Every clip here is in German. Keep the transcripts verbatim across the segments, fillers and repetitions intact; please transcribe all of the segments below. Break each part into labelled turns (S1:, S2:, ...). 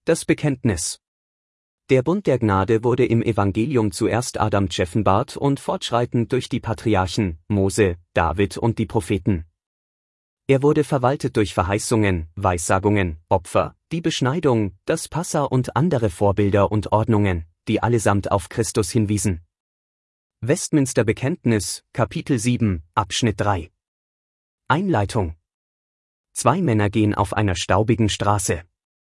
S1: Das Bekenntnis. Der Bund der Gnade wurde im Evangelium zuerst Adam offenbart und fortschreitend durch die Patriarchen, Mose, David und die Propheten. Er wurde verwaltet durch Verheißungen, Weissagungen, Opfer, die Beschneidung, das Passa und andere Vorbilder und Ordnungen, die allesamt auf Christus hinwiesen. Westminster Bekenntnis, Kapitel sieben, Abschnitt drei. Einleitung. Zwei Männer gehen auf einer staubigen Straße.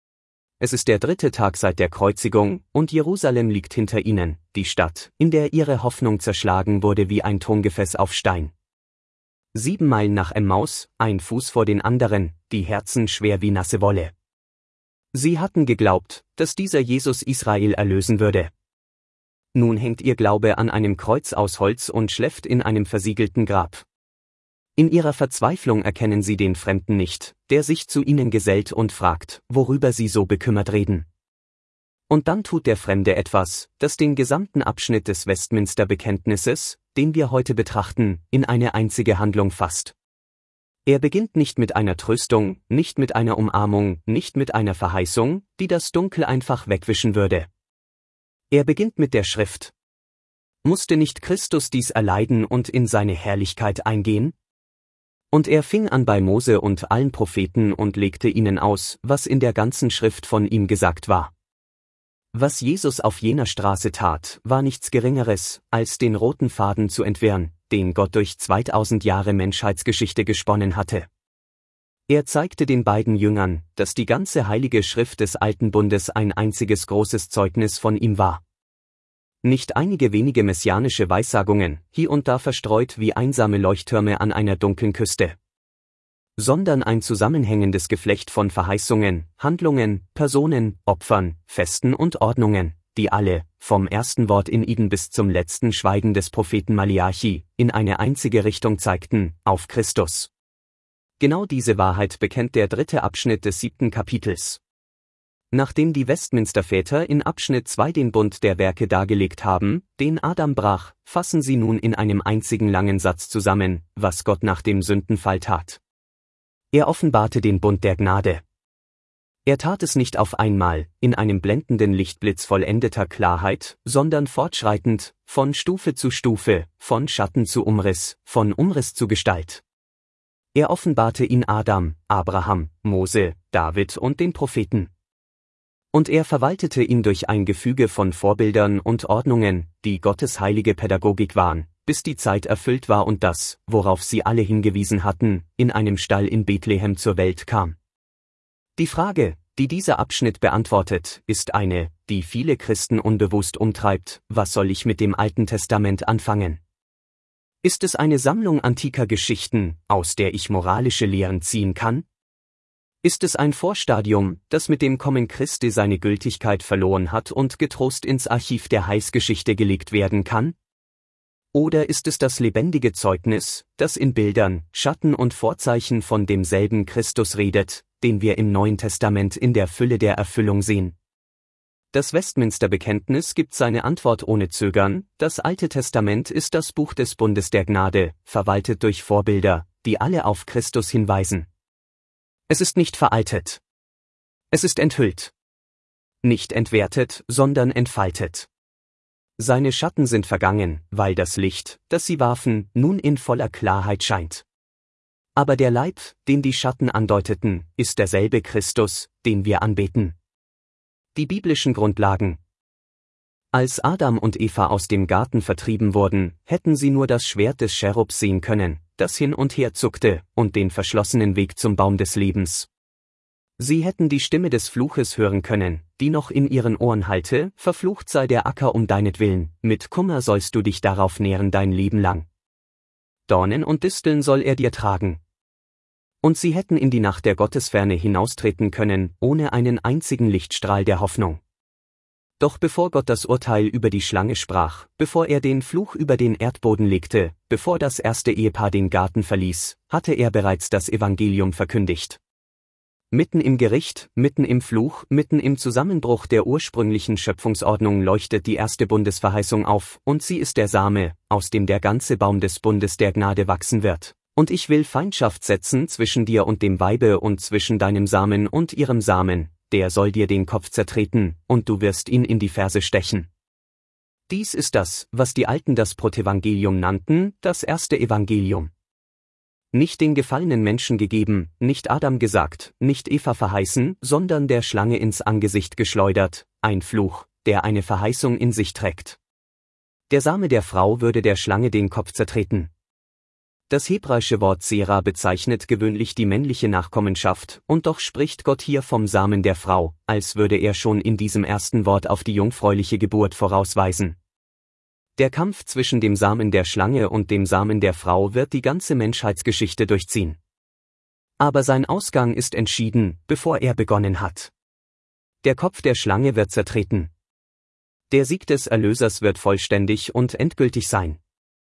S1: Es ist der dritte Tag seit der Kreuzigung, und Jerusalem liegt hinter ihnen, die Stadt, in der ihre Hoffnung zerschlagen wurde wie ein Tongefäß auf Stein. Sieben Meilen nach Emmaus, ein Fuß vor den anderen, die Herzen schwer wie nasse Wolle. Sie hatten geglaubt, dass dieser Jesus Israel erlösen würde. Nun hängt ihr Glaube an einem Kreuz aus Holz und schläft in einem versiegelten Grab. In ihrer Verzweiflung erkennen sie den Fremden nicht, der sich zu ihnen gesellt und fragt, worüber sie so bekümmert reden. Und dann tut der Fremde etwas, das den gesamten Abschnitt des Westminster Bekenntnisses, den wir heute betrachten, in eine einzige Handlung fasst. Er beginnt nicht mit einer Tröstung, nicht mit einer Umarmung, nicht mit einer Verheißung, die das Dunkel einfach wegwischen würde. Er beginnt mit der Schrift. Musste nicht Christus dies erleiden und in seine Herrlichkeit eingehen? Und er fing an bei Mose und allen Propheten und legte ihnen aus, was in der ganzen Schrift von ihm gesagt war. Was Jesus auf jener Straße tat, war nichts Geringeres, als den roten Faden zu entwirren, den Gott durch zweitausend Jahre Menschheitsgeschichte gesponnen hatte. Er zeigte den beiden Jüngern, dass die ganze heilige Schrift des Alten Bundes ein einziges großes Zeugnis von ihm war. Nicht einige wenige messianische Weissagungen, hier und da verstreut wie einsame Leuchttürme an einer dunklen Küste. Sondern ein zusammenhängendes Geflecht von Verheißungen, Handlungen, Personen, Opfern, Festen und Ordnungen, die alle, vom ersten Wort in Eden bis zum letzten Schweigen des Propheten Maleachi, in eine einzige Richtung zeigten, auf Christus. Genau diese Wahrheit bekennt der dritte Abschnitt des siebten Kapitels. Nachdem die Westminster-Väter in Abschnitt zwei den Bund der Werke dargelegt haben, den Adam brach, fassen sie nun in einem einzigen langen Satz zusammen, was Gott nach dem Sündenfall tat. Er offenbarte den Bund der Gnade. Er tat es nicht auf einmal, in einem blendenden Lichtblitz vollendeter Klarheit, sondern fortschreitend, von Stufe zu Stufe, von Schatten zu Umriss, von Umriss zu Gestalt. Er offenbarte ihn Adam, Abraham, Mose, David und den Propheten. Und er verwaltete ihn durch ein Gefüge von Vorbildern und Ordnungen, die Gottes heilige Pädagogik waren, bis die Zeit erfüllt war und das, worauf sie alle hingewiesen hatten, in einem Stall in Bethlehem zur Welt kam. Die Frage, die dieser Abschnitt beantwortet, ist eine, die viele Christen unbewusst umtreibt: Was soll ich mit dem Alten Testament anfangen? Ist es eine Sammlung antiker Geschichten, aus der ich moralische Lehren ziehen kann? Ist es ein Vorstadium, das mit dem Kommen Christi seine Gültigkeit verloren hat und getrost ins Archiv der Heilsgeschichte gelegt werden kann? Oder ist es das lebendige Zeugnis, das in Bildern, Schatten und Vorzeichen von demselben Christus redet, den wir im Neuen Testament in der Fülle der Erfüllung sehen? Das Westminster Bekenntnis gibt seine Antwort ohne Zögern: Das Alte Testament ist das Buch des Bundes der Gnade, verwaltet durch Vorbilder, die alle auf Christus hinweisen. Es ist nicht veraltet. Es ist enthüllt. Nicht entwertet, sondern entfaltet. Seine Schatten sind vergangen, weil das Licht, das sie warfen, nun in voller Klarheit scheint. Aber der Leib, den die Schatten andeuteten, ist derselbe Christus, den wir anbeten. Die biblischen Grundlagen. Als Adam und Eva aus dem Garten vertrieben wurden, hätten sie nur das Schwert des Cherubs sehen können, das hin und her zuckte, und den verschlossenen Weg zum Baum des Lebens. Sie hätten die Stimme des Fluches hören können, die noch in ihren Ohren hallte: Verflucht sei der Acker um deinetwillen, mit Kummer sollst du dich darauf nähren dein Leben lang. Dornen und Disteln soll er dir tragen. Und sie hätten in die Nacht der Gottesferne hinaustreten können, ohne einen einzigen Lichtstrahl der Hoffnung. Doch bevor Gott das Urteil über die Schlange sprach, bevor er den Fluch über den Erdboden legte, bevor das erste Ehepaar den Garten verließ, hatte er bereits das Evangelium verkündigt. Mitten im Gericht, mitten im Fluch, mitten im Zusammenbruch der ursprünglichen Schöpfungsordnung leuchtet die erste Bundesverheißung auf, und sie ist der Same, aus dem der ganze Baum des Bundes der Gnade wachsen wird. Und ich will Feindschaft setzen zwischen dir und dem Weibe und zwischen deinem Samen und ihrem Samen. der soll dir den Kopf zertreten, und du wirst ihn in die Ferse stechen. Dies ist das, was die Alten das Protevangelium nannten, das erste Evangelium. Nicht den gefallenen Menschen gegeben, nicht Adam gesagt, nicht Eva verheißen, sondern der Schlange ins Angesicht geschleudert, ein Fluch, der eine Verheißung in sich trägt. Der Same der Frau würde der Schlange den Kopf zertreten. Das hebräische Wort Sera bezeichnet gewöhnlich die männliche Nachkommenschaft, und doch spricht Gott hier vom Samen der Frau, als würde er schon in diesem ersten Wort auf die jungfräuliche Geburt vorausweisen. Der Kampf zwischen dem Samen der Schlange und dem Samen der Frau wird die ganze Menschheitsgeschichte durchziehen. Aber sein Ausgang ist entschieden, bevor er begonnen hat. Der Kopf der Schlange wird zertreten. Der Sieg des Erlösers wird vollständig und endgültig sein.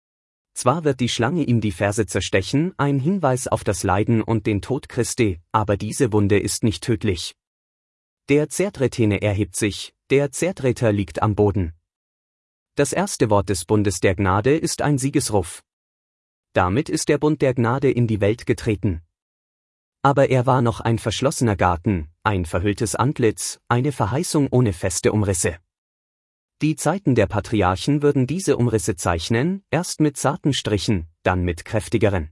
S1: Zwar wird die Schlange ihm die Ferse zerstechen, ein Hinweis auf das Leiden und den Tod Christi, aber diese Wunde ist nicht tödlich. Der Zertretene erhebt sich, der Zertreter liegt am Boden. Das erste Wort des Bundes der Gnade ist ein Siegesruf. Damit ist der Bund der Gnade in die Welt getreten. Aber er war noch ein verschlossener Garten, ein verhülltes Antlitz, eine Verheißung ohne feste Umrisse. Die Zeiten der Patriarchen würden diese Umrisse zeichnen, erst mit zarten Strichen, dann mit kräftigeren.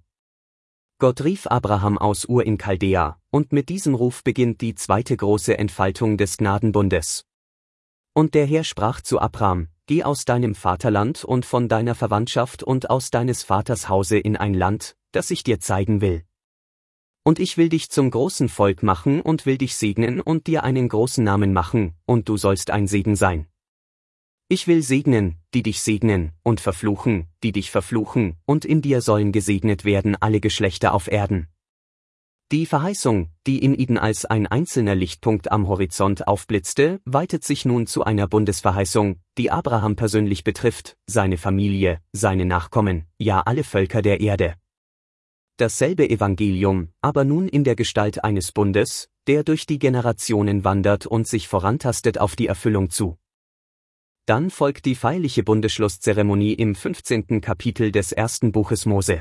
S1: Gott rief Abraham aus Ur in Chaldea, und mit diesem Ruf beginnt die zweite große Entfaltung des Gnadenbundes. Und der Herr sprach zu Abram: Geh aus deinem Vaterland und von deiner Verwandtschaft und aus deines Vaters Hause in ein Land, das ich dir zeigen will. Und ich will dich zum großen Volk machen und will dich segnen und dir einen großen Namen machen, und du sollst ein Segen sein. Ich will segnen, die dich segnen, und verfluchen, die dich verfluchen, und in dir sollen gesegnet werden alle Geschlechter auf Erden. Die Verheißung, die in Eden als ein einzelner Lichtpunkt am Horizont aufblitzte, weitet sich nun zu einer Bundesverheißung, die Abraham persönlich betrifft, seine Familie, seine Nachkommen, ja alle Völker der Erde. Dasselbe Evangelium, aber nun in der Gestalt eines Bundes, der durch die Generationen wandert und sich vorantastet auf die Erfüllung zu. Dann folgt die feierliche Bundesschlusszeremonie im fünfzehnten Kapitel des ersten Buches Mose.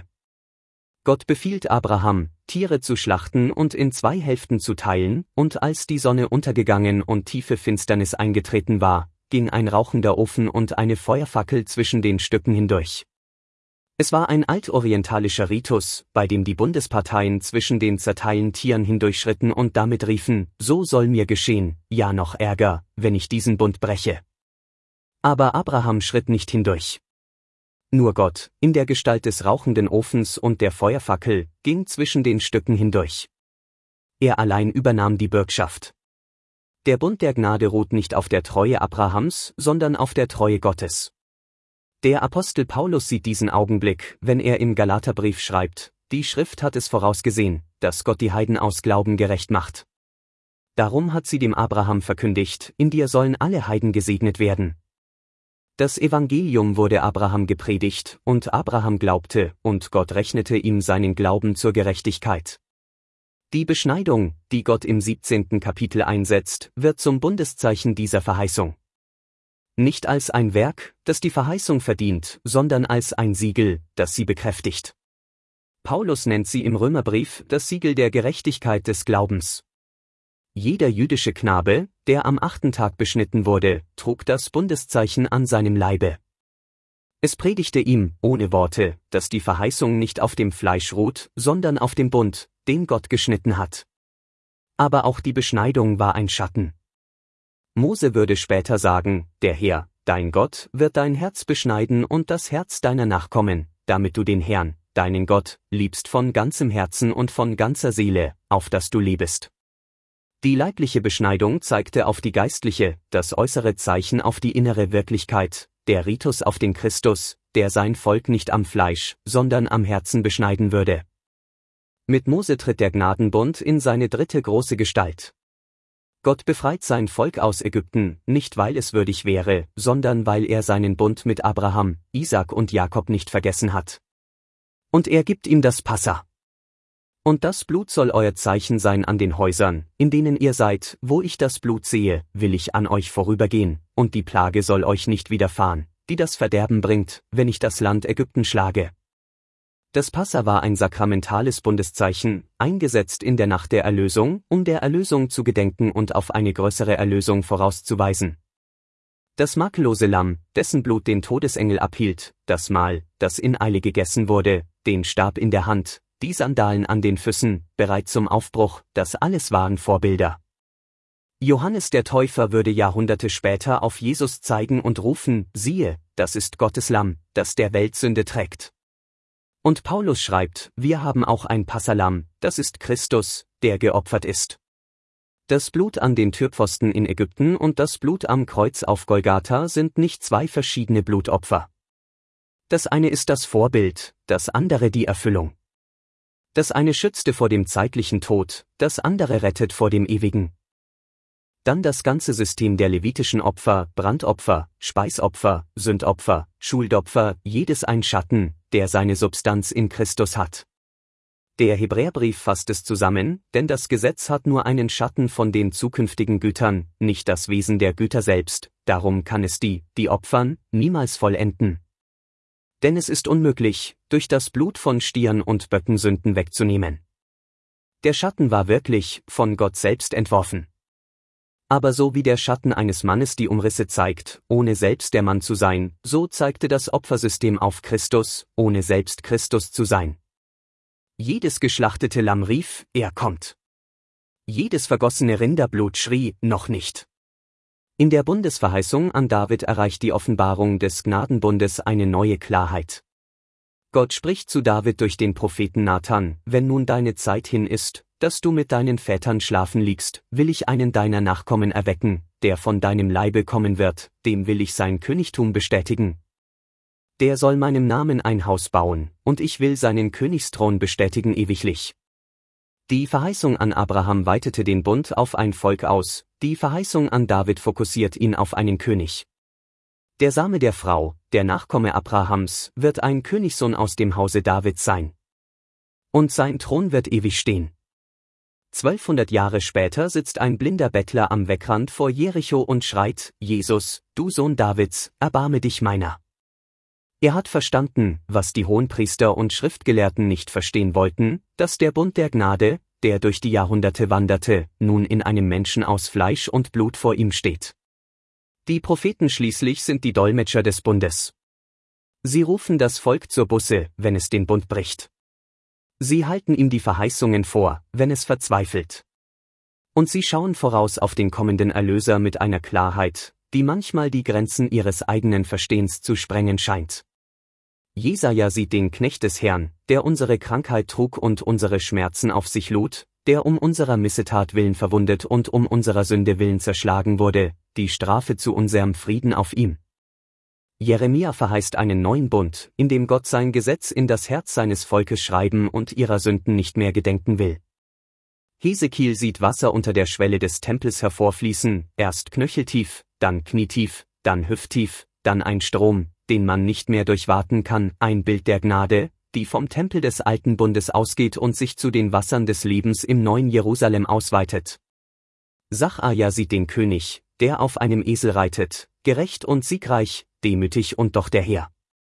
S1: Gott befiehlt Abraham, Tiere zu schlachten und in zwei Hälften zu teilen, und als die Sonne untergegangen und tiefe Finsternis eingetreten war, ging ein rauchender Ofen und eine Feuerfackel zwischen den Stücken hindurch. Es war ein altorientalischer Ritus, bei dem die Bundesparteien zwischen den zerteilten Tieren hindurchschritten und damit riefen: So soll mir geschehen, ja noch ärger, wenn ich diesen Bund breche. Aber Abraham schritt nicht hindurch. Nur Gott, in der Gestalt des rauchenden Ofens und der Feuerfackel, ging zwischen den Stücken hindurch. Er allein übernahm die Bürgschaft. Der Bund der Gnade ruht nicht auf der Treue Abrahams, sondern auf der Treue Gottes. Der Apostel Paulus sieht diesen Augenblick, wenn er im Galaterbrief schreibt: Die Schrift hat es vorausgesehen, dass Gott die Heiden aus Glauben gerecht macht. Darum hat sie dem Abraham verkündigt: In dir sollen alle Heiden gesegnet werden. Das Evangelium wurde Abraham gepredigt, und Abraham glaubte, und Gott rechnete ihm seinen Glauben zur Gerechtigkeit. Die Beschneidung, die Gott im siebzehnten Kapitel einsetzt, wird zum Bundeszeichen dieser Verheißung. Nicht als ein Werk, das die Verheißung verdient, sondern als ein Siegel, das sie bekräftigt. Paulus nennt sie im Römerbrief das Siegel der Gerechtigkeit des Glaubens. Jeder jüdische Knabe, der am achten Tag beschnitten wurde, trug das Bundeszeichen an seinem Leibe. Es predigte ihm, ohne Worte, dass die Verheißung nicht auf dem Fleisch ruht, sondern auf dem Bund, den Gott geschnitten hat. Aber auch die Beschneidung war ein Schatten. Mose würde später sagen: Der Herr, dein Gott, wird dein Herz beschneiden und das Herz deiner Nachkommen, damit du den Herrn, deinen Gott, liebst von ganzem Herzen und von ganzer Seele, auf dass du lebest. Die leibliche Beschneidung zeigte auf die geistliche, das äußere Zeichen auf die innere Wirklichkeit, der Ritus auf den Christus, der sein Volk nicht am Fleisch, sondern am Herzen beschneiden würde. Mit Mose tritt der Gnadenbund in seine dritte große Gestalt. Gott befreit sein Volk aus Ägypten, nicht weil es würdig wäre, sondern weil er seinen Bund mit Abraham, Isaak und Jakob nicht vergessen hat. Und er gibt ihm das Passa. Und das Blut soll euer Zeichen sein an den Häusern, in denen ihr seid: Wo ich das Blut sehe, will ich an euch vorübergehen, und die Plage soll euch nicht widerfahren, die das Verderben bringt, wenn ich das Land Ägypten schlage. Das Passa war ein sakramentales Bundeszeichen, eingesetzt in der Nacht der Erlösung, um der Erlösung zu gedenken und auf eine größere Erlösung vorauszuweisen. Das makellose Lamm, dessen Blut den Todesengel abhielt, das Mahl, das in Eile gegessen wurde, den Stab in der Hand, die Sandalen an den Füßen, bereit zum Aufbruch, das alles waren Vorbilder. Johannes der Täufer würde Jahrhunderte später auf Jesus zeigen und rufen, siehe, das ist Gottes Lamm, das der Welt Sünde trägt. Und Paulus schreibt, wir haben auch ein Passalamm, das ist Christus, der geopfert ist. Das Blut an den Türpfosten in Ägypten und das Blut am Kreuz auf Golgatha sind nicht zwei verschiedene Blutopfer. Das eine ist das Vorbild, das andere die Erfüllung. Das eine schützte vor dem zeitlichen Tod, das andere rettet vor dem ewigen. Dann das ganze System der levitischen Opfer, Brandopfer, Speisopfer, Sündopfer, Schuldopfer, jedes ein Schatten, der seine Substanz in Christus hat. Der Hebräerbrief fasst es zusammen, denn das Gesetz hat nur einen Schatten von den zukünftigen Gütern, nicht das Wesen der Güter selbst, darum kann es die, die opfern, niemals vollenden. Denn es ist unmöglich, durch das Blut von Stieren und Böcken Sünden wegzunehmen. Der Schatten war wirklich, von Gott selbst entworfen. Aber so wie der Schatten eines Mannes die Umrisse zeigt, ohne selbst der Mann zu sein, so zeigte das Opfersystem auf Christus, ohne selbst Christus zu sein. Jedes geschlachtete Lamm rief, er kommt. Jedes vergossene Rinderblut schrie, noch nicht. In der Bundesverheißung an David erreicht die Offenbarung des Gnadenbundes eine neue Klarheit. Gott spricht zu David durch den Propheten Nathan, wenn nun deine Zeit hin ist, dass du mit deinen Vätern schlafen liegst, will ich einen deiner Nachkommen erwecken, der von deinem Leibe kommen wird, dem will ich sein Königtum bestätigen. Der soll meinem Namen ein Haus bauen, und ich will seinen Königsthron bestätigen ewiglich. Die Verheißung an Abraham weitete den Bund auf ein Volk aus, die Verheißung an David fokussiert ihn auf einen König. Der Same der Frau, der Nachkomme Abrahams, wird ein Königssohn aus dem Hause Davids sein. Und sein Thron wird ewig stehen. Zwölfhundert Jahre später sitzt ein blinder Bettler am Weckrand vor Jericho und schreit, Jesus, du Sohn Davids, erbarme dich meiner. Er hat verstanden, was die Hohenpriester und Schriftgelehrten nicht verstehen wollten, dass der Bund der Gnade, der durch die Jahrhunderte wanderte, nun in einem Menschen aus Fleisch und Blut vor ihm steht. Die Propheten schließlich sind die Dolmetscher des Bundes. Sie rufen das Volk zur Buße, wenn es den Bund bricht. Sie halten ihm die Verheißungen vor, wenn es verzweifelt. Und sie schauen voraus auf den kommenden Erlöser mit einer Klarheit, die manchmal die Grenzen ihres eigenen Verstehens zu sprengen scheint. Jesaja sieht den Knecht des Herrn, der unsere Krankheit trug und unsere Schmerzen auf sich lud, der um unserer Missetat willen verwundet und um unserer Sünde willen zerschlagen wurde, die Strafe zu unserem Frieden auf ihm. Jeremia verheißt einen neuen Bund, in dem Gott sein Gesetz in das Herz seines Volkes schreiben und ihrer Sünden nicht mehr gedenken will. Hesekiel sieht Wasser unter der Schwelle des Tempels hervorfließen, erst knöcheltief, dann knietief, dann hüfttief, dann ein Strom, den man nicht mehr durchwaten kann, ein Bild der Gnade, die vom Tempel des alten Bundes ausgeht und sich zu den Wassern des Lebens im neuen Jerusalem ausweitet. Sacharja sieht den König, der auf einem Esel reitet, gerecht und siegreich, demütig und doch der Herr.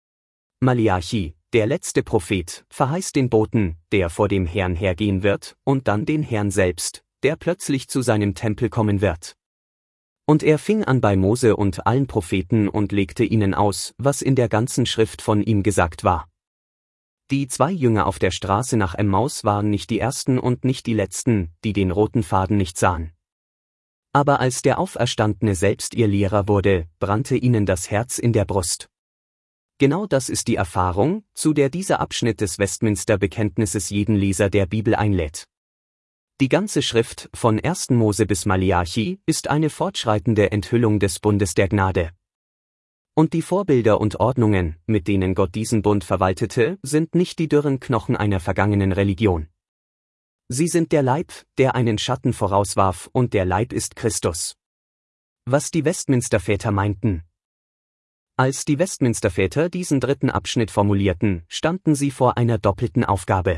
S1: Maleachi, der letzte Prophet, verheißt den Boten, der vor dem Herrn hergehen wird, und dann den Herrn selbst, der plötzlich zu seinem Tempel kommen wird. Und er fing an bei Mose und allen Propheten und legte ihnen aus, was in der ganzen Schrift von ihm gesagt war. Die zwei Jünger auf der Straße nach Emmaus waren nicht die ersten und nicht die letzten, die den roten Faden nicht sahen. Aber als der Auferstandene selbst ihr Lehrer wurde, brannte ihnen das Herz in der Brust. Genau das ist die Erfahrung, zu der dieser Abschnitt des Westminster-Bekenntnisses jeden Leser der Bibel einlädt. Die ganze Schrift, von ersten Mose bis Maleachi, ist eine fortschreitende Enthüllung des Bundes der Gnade. Und die Vorbilder und Ordnungen, mit denen Gott diesen Bund verwaltete, sind nicht die dürren Knochen einer vergangenen Religion. Sie sind der Leib, der einen Schatten vorauswarf, und der Leib ist Christus. Was die Westminster-Väter meinten. Als die Westminster-Väter diesen dritten Abschnitt formulierten, standen sie vor einer doppelten Aufgabe.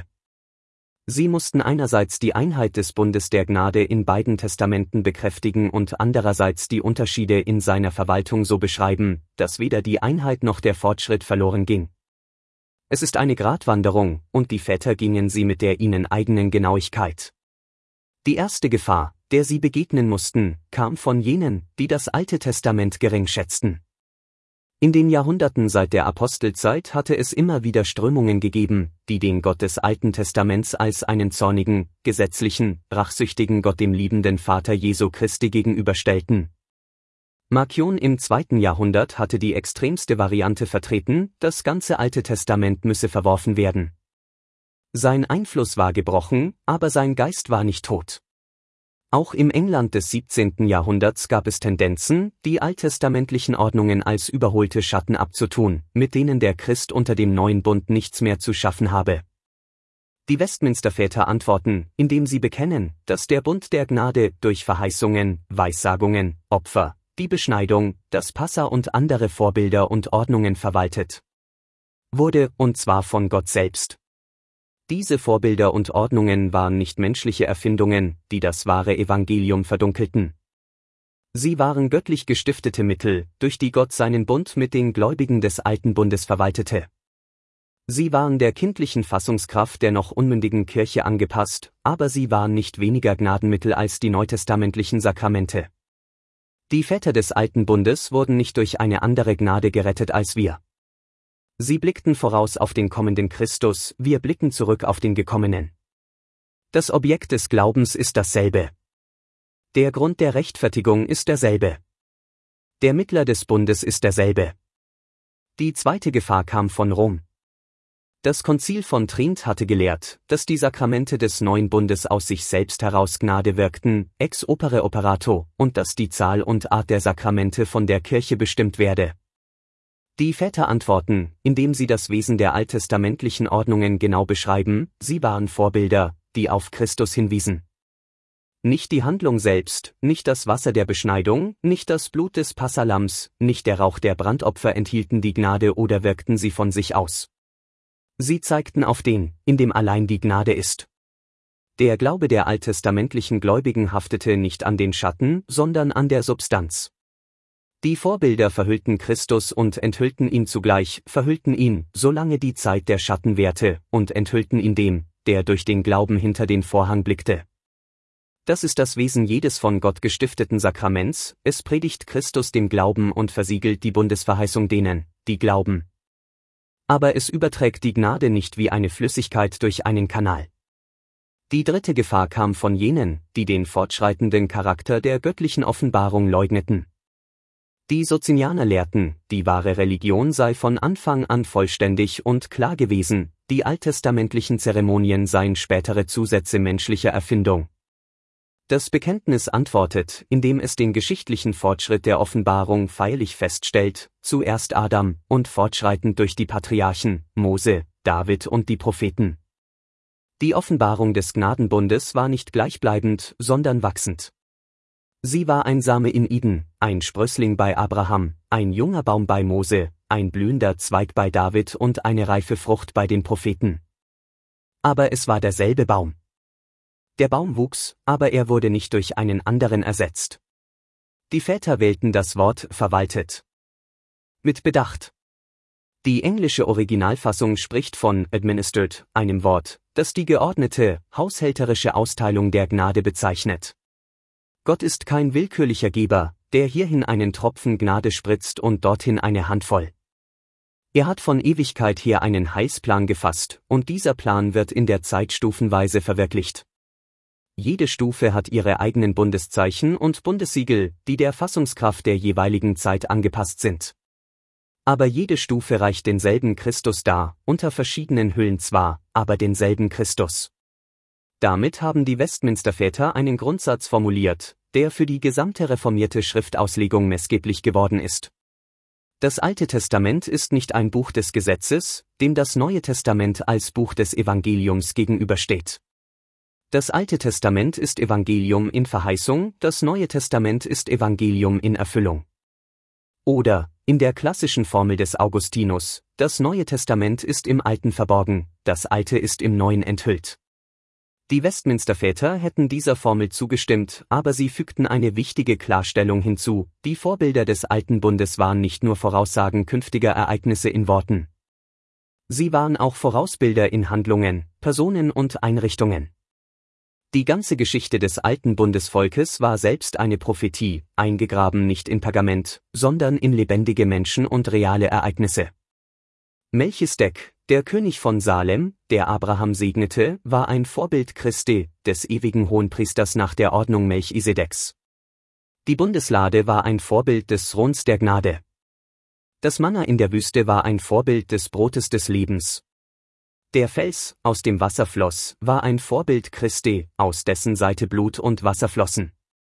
S1: Sie mussten einerseits die Einheit des Bundes der Gnade in beiden Testamenten bekräftigen und andererseits die Unterschiede in seiner Verwaltung so beschreiben, dass weder die Einheit noch der Fortschritt verloren ging. Es ist eine Gratwanderung, und die Väter gingen sie mit der ihnen eigenen Genauigkeit. Die erste Gefahr, der sie begegnen mussten, kam von jenen, die das Alte Testament gering schätzten. In den Jahrhunderten seit der Apostelzeit hatte es immer wieder Strömungen gegeben, die den Gott des Alten Testaments als einen zornigen, gesetzlichen, rachsüchtigen Gott dem liebenden Vater Jesu Christi gegenüberstellten. Markion im zweiten Jahrhundert hatte die extremste Variante vertreten, das ganze Alte Testament müsse verworfen werden. Sein Einfluss war gebrochen, aber sein Geist war nicht tot. Auch im England des siebzehnten Jahrhunderts gab es Tendenzen, die alttestamentlichen Ordnungen als überholte Schatten abzutun, mit denen der Christ unter dem neuen Bund nichts mehr zu schaffen habe. Die Westminster-Väter antworten, indem sie bekennen, dass der Bund der Gnade durch Verheißungen, Weissagungen, Opfer, die Beschneidung, das Passa und andere Vorbilder und Ordnungen verwaltet wurde, und zwar von Gott selbst. Diese Vorbilder und Ordnungen waren nicht menschliche Erfindungen, die das wahre Evangelium verdunkelten. Sie waren göttlich gestiftete Mittel, durch die Gott seinen Bund mit den Gläubigen des Alten Bundes verwaltete. Sie waren der kindlichen Fassungskraft der noch unmündigen Kirche angepasst, aber sie waren nicht weniger Gnadenmittel als die neutestamentlichen Sakramente. Die Väter des Alten Bundes wurden nicht durch eine andere Gnade gerettet als wir. Sie blickten voraus auf den kommenden Christus, wir blicken zurück auf den Gekommenen. Das Objekt des Glaubens ist dasselbe. Der Grund der Rechtfertigung ist derselbe. Der Mittler des Bundes ist derselbe. Die zweite Gefahr kam von Rom. Das Konzil von Trient hatte gelehrt, dass die Sakramente des neuen Bundes aus sich selbst heraus Gnade wirkten, ex opere operato, und dass die Zahl und Art der Sakramente von der Kirche bestimmt werde. Die Väter antworten, indem sie das Wesen der alttestamentlichen Ordnungen genau beschreiben, sie waren Vorbilder, die auf Christus hinwiesen. Nicht die Handlung selbst, nicht das Wasser der Beschneidung, nicht das Blut des Passalams, nicht der Rauch der Brandopfer enthielten die Gnade oder wirkten sie von sich aus. Sie zeigten auf den, in dem allein die Gnade ist. Der Glaube der alttestamentlichen Gläubigen haftete nicht an den Schatten, sondern an der Substanz. Die Vorbilder verhüllten Christus und enthüllten ihn zugleich, verhüllten ihn, solange die Zeit der Schatten währte, und enthüllten ihn dem, der durch den Glauben hinter den Vorhang blickte. Das ist das Wesen jedes von Gott gestifteten Sakraments, es predigt Christus dem Glauben und versiegelt die Bundesverheißung denen, die glauben. Aber es überträgt die Gnade nicht wie eine Flüssigkeit durch einen Kanal. Die dritte Gefahr kam von jenen, die den fortschreitenden Charakter der göttlichen Offenbarung leugneten. Die Socinianer lehrten, die wahre Religion sei von Anfang an vollständig und klar gewesen, die alttestamentlichen Zeremonien seien spätere Zusätze menschlicher Erfindung. Das Bekenntnis antwortet, indem es den geschichtlichen Fortschritt der Offenbarung feierlich feststellt, zuerst Adam und fortschreitend durch die Patriarchen, Mose, David und die Propheten. Die Offenbarung des Gnadenbundes war nicht gleichbleibend, sondern wachsend. Sie war ein Same in Eden, ein Sprössling bei Abraham, ein junger Baum bei Mose, ein blühender Zweig bei David und eine reife Frucht bei den Propheten. Aber es war derselbe Baum. Der Baum wuchs, aber er wurde nicht durch einen anderen ersetzt. Die Väter wählten das Wort verwaltet mit Bedacht. Die englische Originalfassung spricht von administered, einem Wort, das die geordnete, haushälterische Austeilung der Gnade bezeichnet. Gott ist kein willkürlicher Geber, der hierhin einen Tropfen Gnade spritzt und dorthin eine Handvoll. Er hat von Ewigkeit her einen Heilsplan gefasst, und dieser Plan wird in der Zeit stufenweise verwirklicht. Jede Stufe hat ihre eigenen Bundeszeichen und Bundessiegel, die der Fassungskraft der jeweiligen Zeit angepasst sind. Aber jede Stufe reicht denselben Christus dar, unter verschiedenen Hüllen zwar, aber denselben Christus. Damit haben die Westminster-Väter einen Grundsatz formuliert, der für die gesamte reformierte Schriftauslegung maßgeblich geworden ist. Das Alte Testament ist nicht ein Buch des Gesetzes, dem das Neue Testament als Buch des Evangeliums gegenübersteht. Das Alte Testament ist Evangelium in Verheißung, das Neue Testament ist Evangelium in Erfüllung. Oder, in der klassischen Formel des Augustinus, das Neue Testament ist im Alten verborgen, das Alte ist im Neuen enthüllt. Die Westminster-Väter hätten dieser Formel zugestimmt, aber sie fügten eine wichtige Klarstellung hinzu: Die Vorbilder des Alten Bundes waren nicht nur Voraussagen künftiger Ereignisse in Worten. Sie waren auch Vorausbilder in Handlungen, Personen und Einrichtungen. Die ganze Geschichte des alten Bundesvolkes war selbst eine Prophetie, eingegraben nicht in Pergament, sondern in lebendige Menschen und reale Ereignisse. Melchisedek, der König von Salem, der Abraham segnete, war ein Vorbild Christi, des ewigen Hohenpriesters nach der Ordnung Melchisedeks. Die Bundeslade war ein Vorbild des Throns der Gnade. Das Manna in der Wüste war ein Vorbild des Brotes des Lebens. Der Fels, aus dem Wasser floss, war ein Vorbild Christi, aus dessen Seite Blut und Wasser flossen.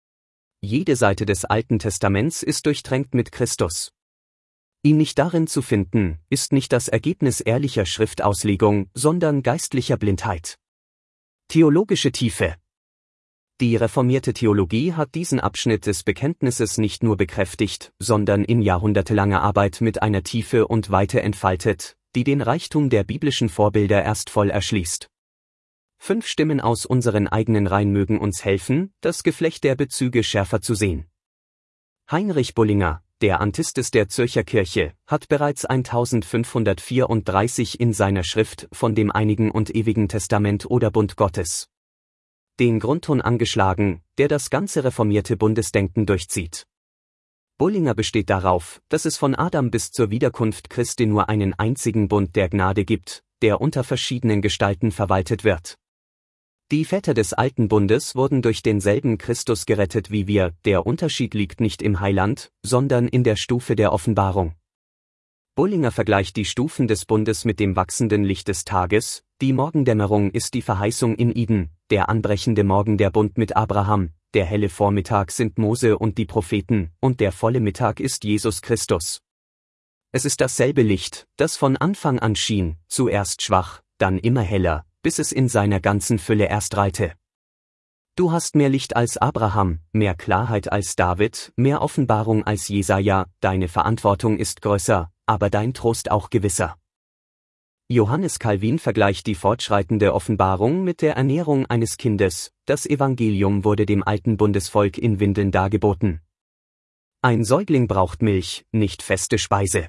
S1: Jede Seite des Alten Testaments ist durchtränkt mit Christus. Ihn nicht darin zu finden, ist nicht das Ergebnis ehrlicher Schriftauslegung, sondern geistlicher Blindheit. Theologische Tiefe. Die reformierte Theologie hat diesen Abschnitt des Bekenntnisses nicht nur bekräftigt, sondern in jahrhundertelanger Arbeit mit einer Tiefe und Weite entfaltet, die den Reichtum der biblischen Vorbilder erst voll erschließt. Fünf Stimmen aus unseren eigenen Reihen mögen uns helfen, das Geflecht der Bezüge schärfer zu sehen. Heinrich Bullinger, der Antistes der Zürcher Kirche, hat bereits eintausendfünfhundertvierunddreißig in seiner Schrift von dem einigen und ewigen Testament oder Bund Gottes den Grundton angeschlagen, der das ganze reformierte Bundesdenken durchzieht. Bullinger besteht darauf, dass es von Adam bis zur Wiederkunft Christi nur einen einzigen Bund der Gnade gibt, der unter verschiedenen Gestalten verwaltet wird. Die Väter des alten Bundes wurden durch denselben Christus gerettet wie wir, der Unterschied liegt nicht im Heiland, sondern in der Stufe der Offenbarung. Bullinger vergleicht die Stufen des Bundes mit dem wachsenden Licht des Tages, die Morgendämmerung ist die Verheißung in Eden, der anbrechende Morgen der Bund mit Abraham, der helle Vormittag sind Mose und die Propheten, und der volle Mittag ist Jesus Christus. Es ist dasselbe Licht, das von Anfang an schien, zuerst schwach, dann immer heller, bis es in seiner ganzen Fülle erst reite. Du hast mehr Licht als Abraham, mehr Klarheit als David, mehr Offenbarung als Jesaja, deine Verantwortung ist größer, aber dein Trost auch gewisser. Johannes Calvin vergleicht die fortschreitende Offenbarung mit der Ernährung eines Kindes, das Evangelium wurde dem alten Bundesvolk in Windeln dargeboten. Ein Säugling braucht Milch, nicht feste Speise.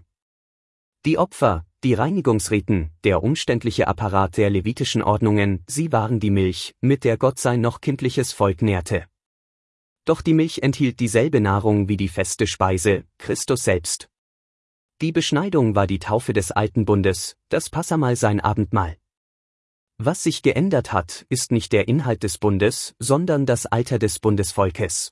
S1: Die Opfer, die Reinigungsriten, der umständliche Apparat der levitischen Ordnungen, sie waren die Milch, mit der Gott sein noch kindliches Volk nährte. Doch die Milch enthielt dieselbe Nahrung wie die feste Speise, Christus selbst. Die Beschneidung war die Taufe des alten Bundes, das Passamal sein Abendmahl. Was sich geändert hat, ist nicht der Inhalt des Bundes, sondern das Alter des Bundesvolkes.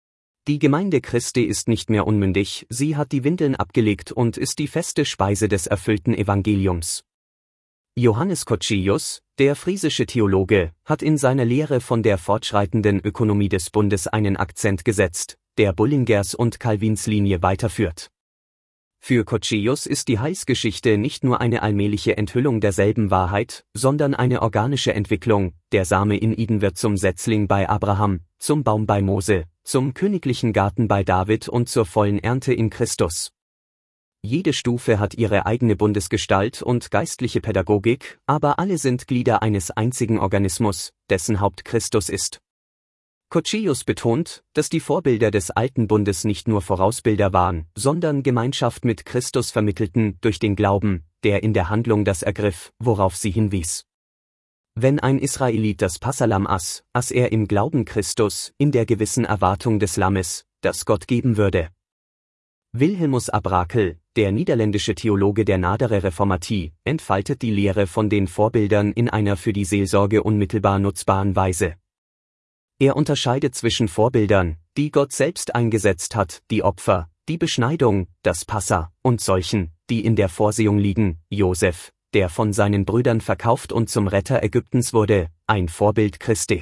S1: Die Gemeinde Christi ist nicht mehr unmündig, sie hat die Windeln abgelegt und ist die feste Speise des erfüllten Evangeliums. Johannes Cocceius, der friesische Theologe, hat in seiner Lehre von der fortschreitenden Ökonomie des Bundes einen Akzent gesetzt, der Bullingers und Calvins Linie weiterführt. Für Cocceius ist die Heilsgeschichte nicht nur eine allmähliche Enthüllung derselben Wahrheit, sondern eine organische Entwicklung, der Same in Eden wird zum Setzling bei Abraham, zum Baum bei Mose, zum königlichen Garten bei David und zur vollen Ernte in Christus. Jede Stufe hat ihre eigene Bundesgestalt und geistliche Pädagogik, aber alle sind Glieder eines einzigen Organismus, dessen Haupt Christus ist. Cocceius betont, dass die Vorbilder des alten Bundes nicht nur Vorausbilder waren, sondern Gemeinschaft mit Christus vermittelten durch den Glauben, der in der Handlung das ergriff, worauf sie hinwies. Wenn ein Israelit das Passalam aß, aß er im Glauben Christus, in der gewissen Erwartung des Lammes, das Gott geben würde. Wilhelmus Abrakel, der niederländische Theologe der Nadere Reformatie, entfaltet die Lehre von den Vorbildern in einer für die Seelsorge unmittelbar nutzbaren Weise. Er unterscheidet zwischen Vorbildern, die Gott selbst eingesetzt hat, die Opfer, die Beschneidung, das Passa, und solchen, die in der Vorsehung liegen, Josef, der von seinen Brüdern verkauft und zum Retter Ägyptens wurde, ein Vorbild Christi.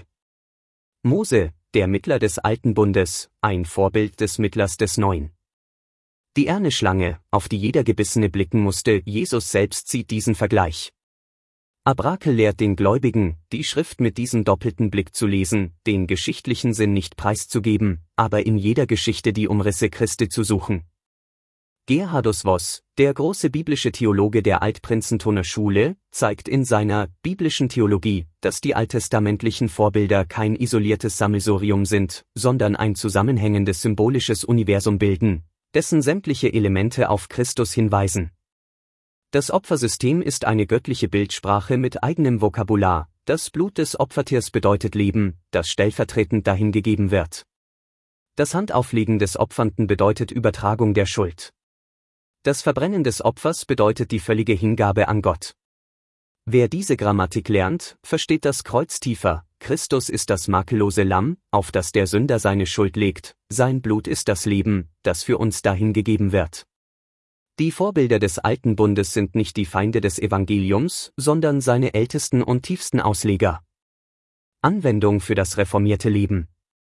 S1: Mose, der Mittler des alten Bundes, ein Vorbild des Mittlers des neuen. Die Erneschlange, auf die jeder Gebissene blicken musste, Jesus selbst zieht diesen Vergleich. Abrakel lehrt den Gläubigen, die Schrift mit diesem doppelten Blick zu lesen, den geschichtlichen Sinn nicht preiszugeben, aber in jeder Geschichte die Umrisse Christi zu suchen. Gerhardus Voss, der große biblische Theologe der Altprinzentoner Schule, zeigt in seiner biblischen Theologie, dass die alttestamentlichen Vorbilder kein isoliertes Sammelsurium sind, sondern ein zusammenhängendes symbolisches Universum bilden, dessen sämtliche Elemente auf Christus hinweisen. Das Opfersystem ist eine göttliche Bildsprache mit eigenem Vokabular. Das Blut des Opfertiers bedeutet Leben, das stellvertretend dahingegeben wird. Das Handauflegen des Opfernden bedeutet Übertragung der Schuld. Das Verbrennen des Opfers bedeutet die völlige Hingabe an Gott. Wer diese Grammatik lernt, versteht das Kreuz tiefer. Christus ist das makellose Lamm, auf das der Sünder seine Schuld legt. Sein Blut ist das Leben, das für uns dahingegeben wird. Die Vorbilder des Alten Bundes sind nicht die Feinde des Evangeliums, sondern seine ältesten und tiefsten Ausleger. Anwendung für das reformierte Leben.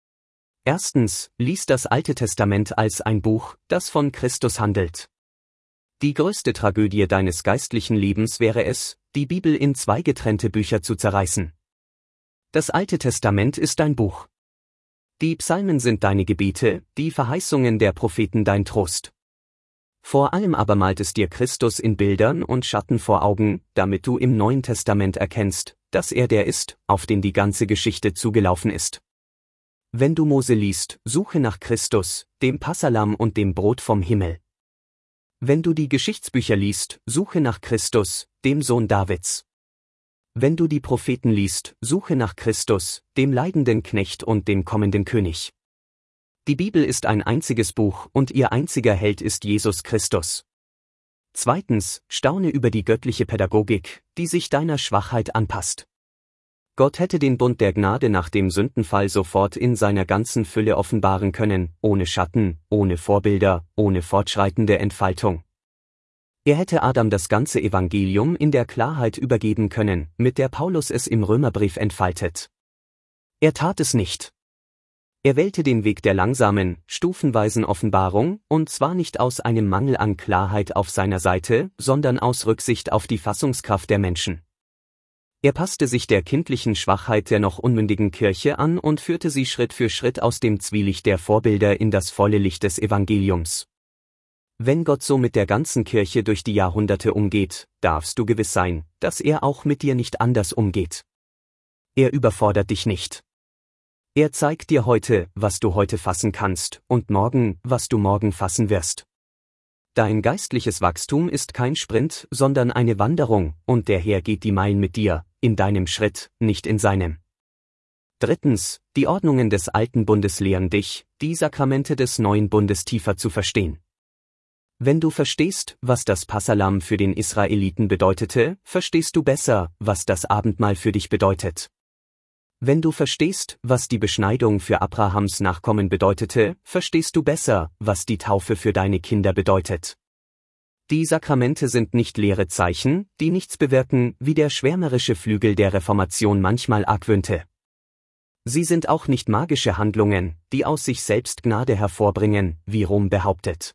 S1: Erstens, lies das Alte Testament als ein Buch, das von Christus handelt. Die größte Tragödie deines geistlichen Lebens wäre es, die Bibel in zwei getrennte Bücher zu zerreißen. Das Alte Testament ist dein Buch. Die Psalmen sind deine Gebete, die Verheißungen der Propheten dein Trost. Vor allem aber malt es dir Christus in Bildern und Schatten vor Augen, damit du im Neuen Testament erkennst, dass er der ist, auf den die ganze Geschichte zugelaufen ist. Wenn du Mose liest, suche nach Christus, dem Passahlamm und dem Brot vom Himmel. Wenn du die Geschichtsbücher liest, suche nach Christus, dem Sohn Davids. Wenn du die Propheten liest, suche nach Christus, dem leidenden Knecht und dem kommenden König. Die Bibel ist ein einziges Buch und ihr einziger Held ist Jesus Christus. Zweitens, staune über die göttliche Pädagogik, die sich deiner Schwachheit anpasst. Gott hätte den Bund der Gnade nach dem Sündenfall sofort in seiner ganzen Fülle offenbaren können, ohne Schatten, ohne Vorbilder, ohne fortschreitende Entfaltung. Er hätte Adam das ganze Evangelium in der Klarheit übergeben können, mit der Paulus es im Römerbrief entfaltet. Er tat es nicht. Er wählte den Weg der langsamen, stufenweisen Offenbarung, und zwar nicht aus einem Mangel an Klarheit auf seiner Seite, sondern aus Rücksicht auf die Fassungskraft der Menschen. Er passte sich der kindlichen Schwachheit der noch unmündigen Kirche an und führte sie Schritt für Schritt aus dem Zwielicht der Vorbilder in das volle Licht des Evangeliums. Wenn Gott so mit der ganzen Kirche durch die Jahrhunderte umgeht, darfst du gewiss sein, dass er auch mit dir nicht anders umgeht. Er überfordert dich nicht. Er zeigt dir heute, was du heute fassen kannst, und morgen, was du morgen fassen wirst. Dein geistliches Wachstum ist kein Sprint, sondern eine Wanderung, und der Herr geht die Meilen mit dir, in deinem Schritt, nicht in seinem. Drittens, die Ordnungen des Alten Bundes lehren dich, die Sakramente des Neuen Bundes tiefer zu verstehen. Wenn du verstehst, was das Passahlamm für den Israeliten bedeutete, verstehst du besser, was das Abendmahl für dich bedeutet. Wenn du verstehst, was die Beschneidung für Abrahams Nachkommen bedeutete, verstehst du besser, was die Taufe für deine Kinder bedeutet. Die Sakramente sind nicht leere Zeichen, die nichts bewirken, wie der schwärmerische Flügel der Reformation manchmal argwöhnte. Sie sind auch nicht magische Handlungen, die aus sich selbst Gnade hervorbringen, wie Rom behauptet.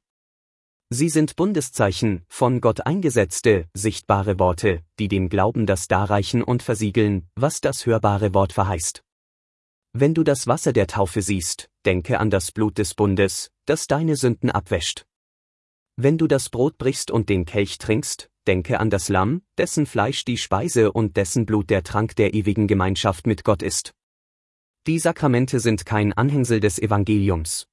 S1: Sie sind Bundeszeichen, von Gott eingesetzte, sichtbare Worte, die dem Glauben das darreichen und versiegeln, was das hörbare Wort verheißt. Wenn du das Wasser der Taufe siehst, denke an das Blut des Bundes, das deine Sünden abwäscht. Wenn du das Brot brichst und den Kelch trinkst, denke an das Lamm, dessen Fleisch die Speise und dessen Blut der Trank der ewigen Gemeinschaft mit Gott ist. Die Sakramente sind kein Anhängsel des Evangeliums.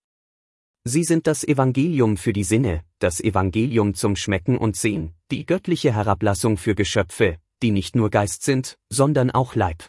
S1: Sie sind das Evangelium für die Sinne, das Evangelium zum Schmecken und Sehen, die göttliche Herablassung für Geschöpfe, die nicht nur Geist sind, sondern auch Leib.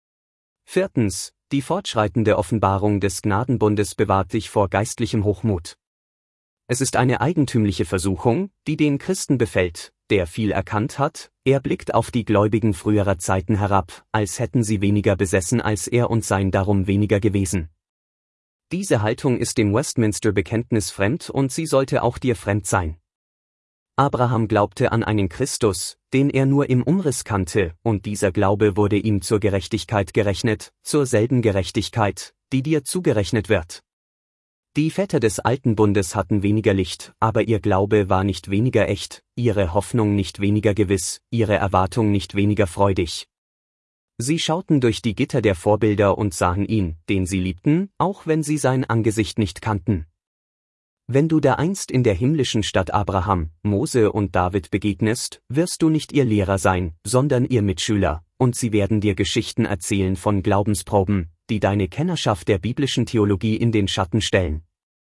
S1: Viertens, die fortschreitende Offenbarung des Gnadenbundes bewahrt dich vor geistlichem Hochmut. Es ist eine eigentümliche Versuchung, die den Christen befällt, der viel erkannt hat, er blickt auf die Gläubigen früherer Zeiten herab, als hätten sie weniger besessen als er und seien darum weniger gewesen. Diese Haltung ist dem Westminster-Bekenntnis fremd und sie sollte auch dir fremd sein. Abraham glaubte an einen Christus, den er nur im Umriss kannte, und dieser Glaube wurde ihm zur Gerechtigkeit gerechnet, zur selben Gerechtigkeit, die dir zugerechnet wird. Die Väter des Alten Bundes hatten weniger Licht, aber ihr Glaube war nicht weniger echt, ihre Hoffnung nicht weniger gewiss, ihre Erwartung nicht weniger freudig. Sie schauten durch die Gitter der Vorbilder und sahen ihn, den sie liebten, auch wenn sie sein Angesicht nicht kannten. Wenn du dereinst in der himmlischen Stadt Abraham, Mose und David begegnest, wirst du nicht ihr Lehrer sein, sondern ihr Mitschüler, und sie werden dir Geschichten erzählen von Glaubensproben, die deine Kennerschaft der biblischen Theologie in den Schatten stellen.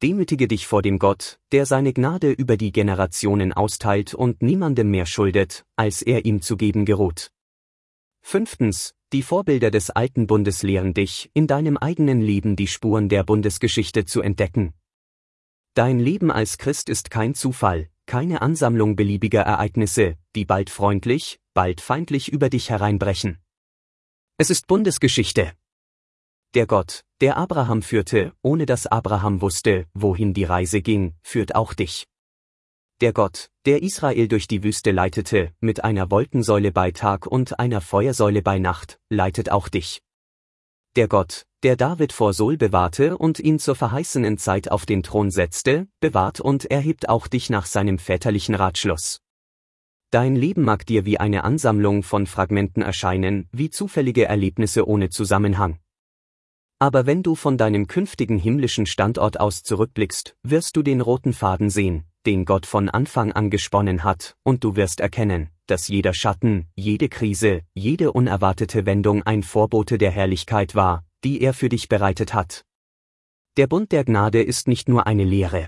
S1: demütige dich vor dem Gott, der seine Gnade über die Generationen austeilt und niemandem mehr schuldet, als er ihm zu geben geruht. Fünftens, die Vorbilder des alten Bundes lehren dich, in deinem eigenen Leben die Spuren der Bundesgeschichte zu entdecken. Dein Leben als Christ ist kein Zufall, keine Ansammlung beliebiger Ereignisse, die bald freundlich, bald feindlich über dich hereinbrechen. Es ist Bundesgeschichte. Der Gott, der Abraham führte, ohne dass Abraham wusste, wohin die Reise ging, führt auch dich. Der Gott, der Israel durch die Wüste leitete, mit einer Wolkensäule bei Tag und einer Feuersäule bei Nacht, leitet auch dich. Der Gott, der David vor Saul bewahrte und ihn zur verheißenen Zeit auf den Thron setzte, bewahrt und erhebt auch dich nach seinem väterlichen Ratschluss. Dein Leben mag dir wie eine Ansammlung von Fragmenten erscheinen, wie zufällige Erlebnisse ohne Zusammenhang. Aber wenn du von deinem künftigen himmlischen Standort aus zurückblickst, wirst du den roten Faden sehen, den Gott von Anfang an gesponnen hat, und du wirst erkennen, dass jeder Schatten, jede Krise, jede unerwartete Wendung ein Vorbote der Herrlichkeit war, die er für dich bereitet hat. Der Bund der Gnade ist nicht nur eine Lehre.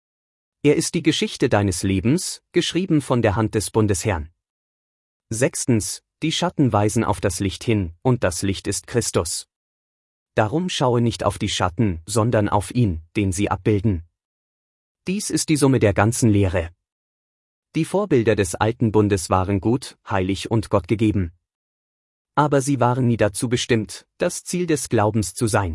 S1: Er ist die Geschichte deines Lebens, geschrieben von der Hand des Bundesherrn. Sechstens, die Schatten weisen auf das Licht hin, und das Licht ist Christus. Darum schaue nicht auf die Schatten, sondern auf ihn, den sie abbilden. Dies ist die Summe der ganzen Lehre. Die Vorbilder des alten Bundes waren gut, heilig und Gott gegeben. Aber sie waren nie dazu bestimmt, das Ziel des Glaubens zu sein.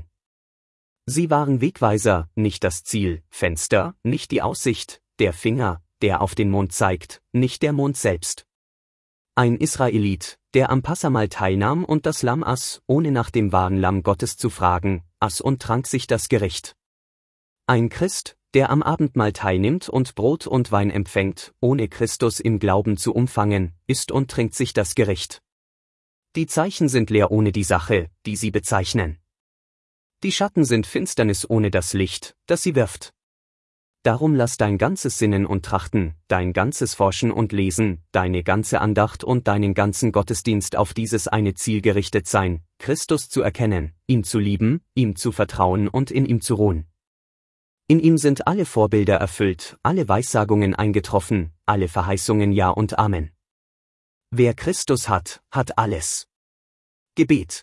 S1: Sie waren Wegweiser, nicht das Ziel, Fenster, nicht die Aussicht, der Finger, der auf den Mond zeigt, nicht der Mond selbst. Ein Israelit, der am Passamal teilnahm und das Lamm aß, ohne nach dem wahren Lamm Gottes zu fragen, aß und trank sich das Gericht. Ein Christ, der am Abendmahl teilnimmt und Brot und Wein empfängt, ohne Christus im Glauben zu umfangen, isst und trinkt sich das Gericht. Die Zeichen sind leer ohne die Sache, die sie bezeichnen. Die Schatten sind Finsternis ohne das Licht, das sie wirft. Darum lass dein ganzes Sinnen und Trachten, dein ganzes Forschen und Lesen, deine ganze Andacht und deinen ganzen Gottesdienst auf dieses eine Ziel gerichtet sein, Christus zu erkennen, ihn zu lieben, ihm zu vertrauen und in ihm zu ruhen. In ihm sind alle Vorbilder erfüllt, alle Weissagungen eingetroffen, alle Verheißungen Ja und Amen. Wer Christus hat, hat alles. Gebet.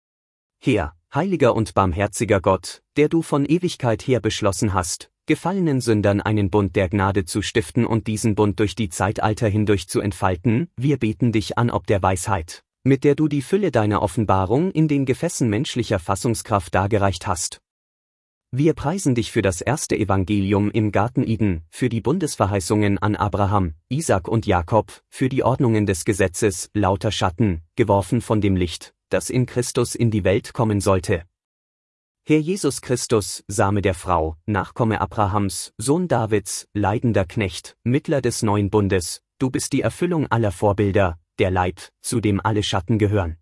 S1: Herr, heiliger und barmherziger Gott, der du von Ewigkeit her beschlossen hast, gefallenen Sündern einen Bund der Gnade zu stiften und diesen Bund durch die Zeitalter hindurch zu entfalten, wir beten dich an ob der Weisheit, mit der du die Fülle deiner Offenbarung in den Gefäßen menschlicher Fassungskraft dargereicht hast. Wir preisen dich für das erste Evangelium im Garten Eden, für die Bundesverheißungen an Abraham, Isaak und Jakob, für die Ordnungen des Gesetzes, lauter Schatten, geworfen von dem Licht, das in Christus in die Welt kommen sollte. Herr Jesus Christus, Same der Frau, Nachkomme Abrahams, Sohn Davids, leidender Knecht, Mittler des neuen Bundes, du bist die Erfüllung aller Vorbilder, der Leib, zu dem alle Schatten gehören.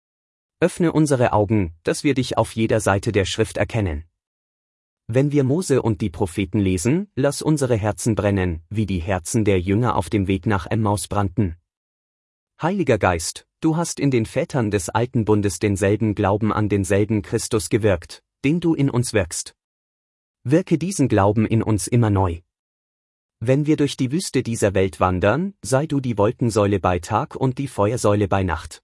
S1: Öffne unsere Augen, dass wir dich auf jeder Seite der Schrift erkennen. Wenn wir Mose und die Propheten lesen, lass unsere Herzen brennen, wie die Herzen der Jünger auf dem Weg nach Emmaus brannten. Heiliger Geist, du hast in den Vätern des alten Bundes denselben Glauben an denselben Christus gewirkt, den du in uns wirkst. Wirke diesen Glauben in uns immer neu. Wenn wir durch die Wüste dieser Welt wandern, sei du die Wolkensäule bei Tag und die Feuersäule bei Nacht.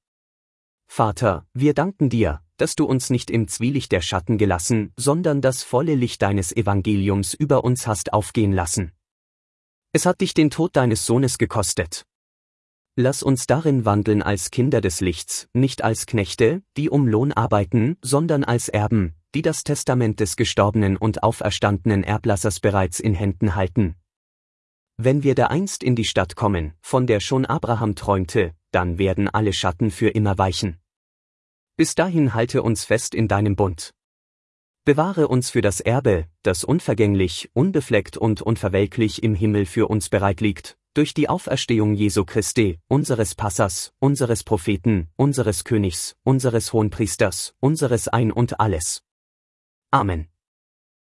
S1: Vater, wir danken dir, dass du uns nicht im Zwielicht der Schatten gelassen, sondern das volle Licht deines Evangeliums über uns hast aufgehen lassen. Es hat dich den Tod deines Sohnes gekostet. Lass uns darin wandeln als Kinder des Lichts, nicht als Knechte, die um Lohn arbeiten, sondern als Erben, die das Testament des gestorbenen und auferstandenen Erblassers bereits in Händen halten. Wenn wir dereinst in die Stadt kommen, von der schon Abraham träumte, dann werden alle Schatten für immer weichen. Bis dahin halte uns fest in deinem Bund. Bewahre uns für das Erbe, das unvergänglich, unbefleckt und unverwelklich im Himmel für uns bereit liegt, durch die Auferstehung Jesu Christi, unseres Passers, unseres Propheten, unseres Königs, unseres Hohenpriesters, unseres Ein und Alles. Amen.